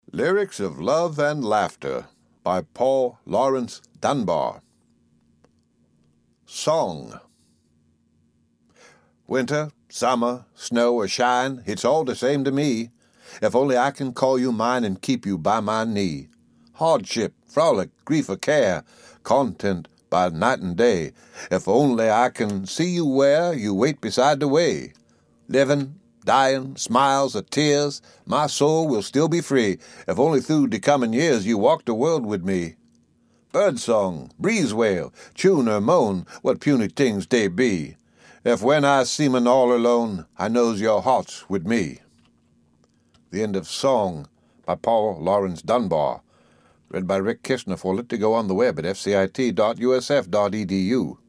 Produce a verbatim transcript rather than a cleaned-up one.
Lyrics of Love and Laughter by Paul Laurence Dunbar. Song. Winter, summer, snow or shine, it's all the same to me, if only I can call you mine and keep you by my knee. Hardship, frolic, grief or care, content by night and day, if only I can see you where you wait beside the way. Living, dying, smiles or tears, my soul will still be free, if only through the coming years you walk the world with me. Bird song, breeze wail, tune or moan, what puny things they be, if when I seemin' all alone, I knows your heart's with me. The end of Song by Paul Laurence Dunbar, read by Rick Kishner for Lit to Go on the web at f c i t dot u s f dot e d u.